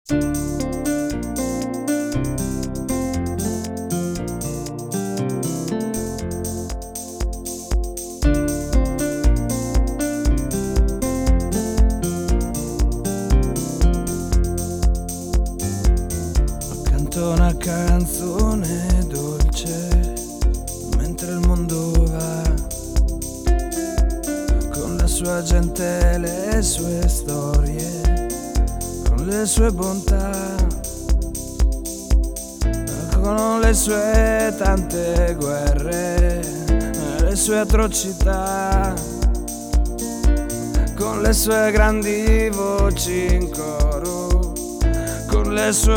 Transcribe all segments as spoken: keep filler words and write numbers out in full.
Canto una canzone dolce mentre il mondo va, con la sua gente, le sue storie, con le sue bontà, con le sue tante guerre, le sue atrocità, con le sue grandi voci in coro, con le sue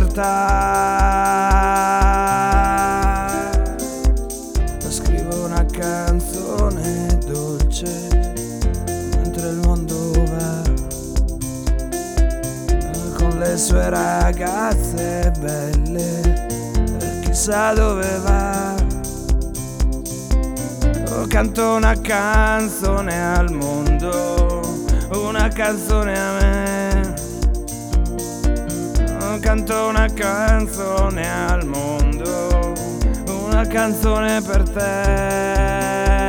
omertà. Scrivo una canzone dolce mentre il mondo va, con le sue ragazze belle, chissà dove va. Oh, canto una canzone al mondo, una canzone a me. Oh, canto una canzone al mondo, una canzone per te.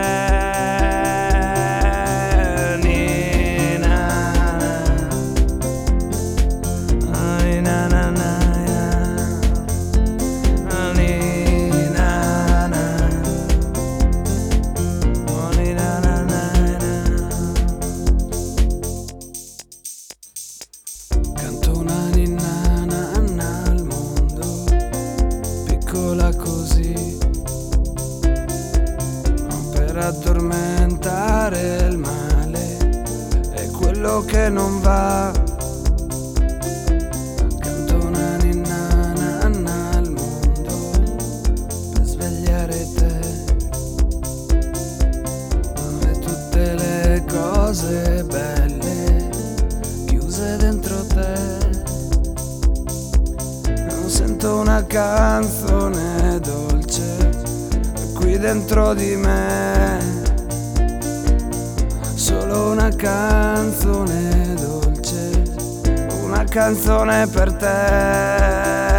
Così per addormentare il male e quello che non va. Canto una ninna nanna al mondo per svegliare te e tutte le cose belle chiuse dentro te. Sento una canzone dolce qui dentro di me, solo una canzone dolce, una canzone per te.